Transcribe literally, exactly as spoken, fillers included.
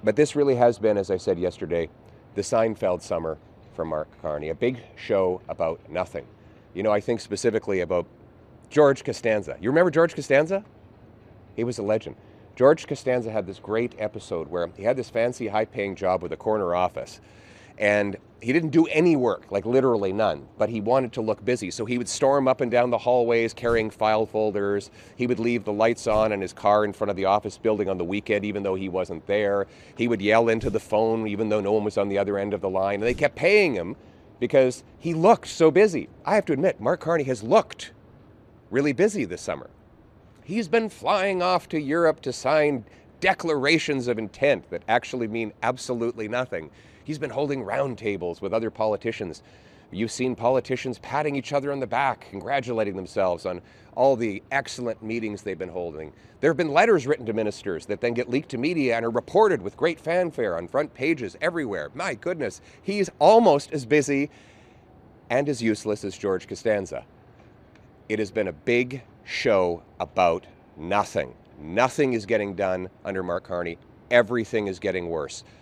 But this really has been, as I said yesterday, the Seinfeld summer for Mark Carney, a big show about nothing. You know, I think specifically about George Costanza. You remember George Costanza? He was a legend. George Costanza had this great episode where he had this fancy, high-paying job with a corner office, and he didn't do any work, like literally none, but he wanted to look busy. So he would storm up and down the hallways carrying file folders. He would leave the lights on in his car in front of the office building on the weekend, even though he wasn't there. He would yell into the phone, even though no one was on the other end of the line. And they kept paying him because he looked so busy. I have to admit, Mark Carney has looked really busy this summer. He's been flying off to Europe to sign declarations of intent that actually mean absolutely nothing. He's been holding roundtables with other politicians. You've seen politicians patting each other on the back, congratulating themselves on all the excellent meetings they've been holding. There have been letters written to ministers that then get leaked to media and are reported with great fanfare on front pages everywhere. My goodness, he's almost as busy and as useless as George Costanza. It has been a big show about nothing. Nothing is getting done under Mark Carney. Everything is getting worse.